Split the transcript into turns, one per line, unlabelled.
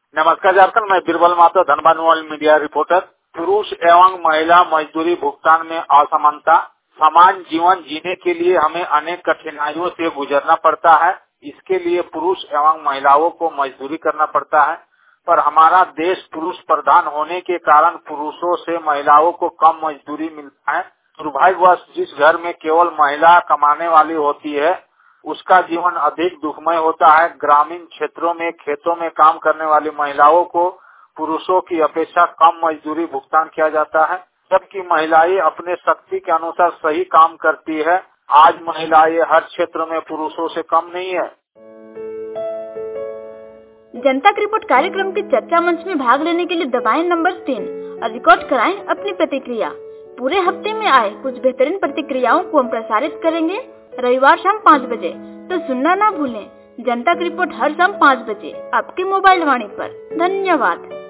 नमस्कार झारखंड, मैं Birbal Mahto, Dhanbad mobile media reporter. पुरुष एवं महिला मजदूरी भुगतान में असमानता। समान जीवन जीने के लिए हमें अनेक कठिनाइयों से गुजरना पड़ता है। इसके लिए पुरुष एवं महिलाओं को मजदूरी करना पड़ता है, पर हमारा देश पुरुष प्रधान होने के कारण पुरुषों से महिलाओं को कम मजदूरी मिलता है। दुर्भाग्यवश जिस घर में केवल महिला कमाने वाली होती है उसका जीवन अधिक दुखमय होता है। ग्रामीण क्षेत्रों में खेतों में काम करने वाली महिलाओं को पुरुषों की अपेक्षा कम मजदूरी भुगतान किया जाता है, जबकि महिलाएं अपने शक्ति के अनुसार सही काम करती है। आज महिलाएं हर क्षेत्र में पुरुषों से कम नहीं है।
जनता की रिपोर्ट कार्यक्रम के चर्चा मंच में भाग लेने के लिए दबाएं नंबर 3 और रिकॉर्ड कराएं अपनी प्रतिक्रिया। पूरे हफ्ते में आए कुछ बेहतरीन प्रतिक्रियाओं को हम प्रसारित करेंगे रविवार शाम 5 बजे, तो सुनना ना भूलें। जनता की रिपोर्ट हर शाम 5 बजे आपके मोबाइल वाणी पर। धन्यवाद।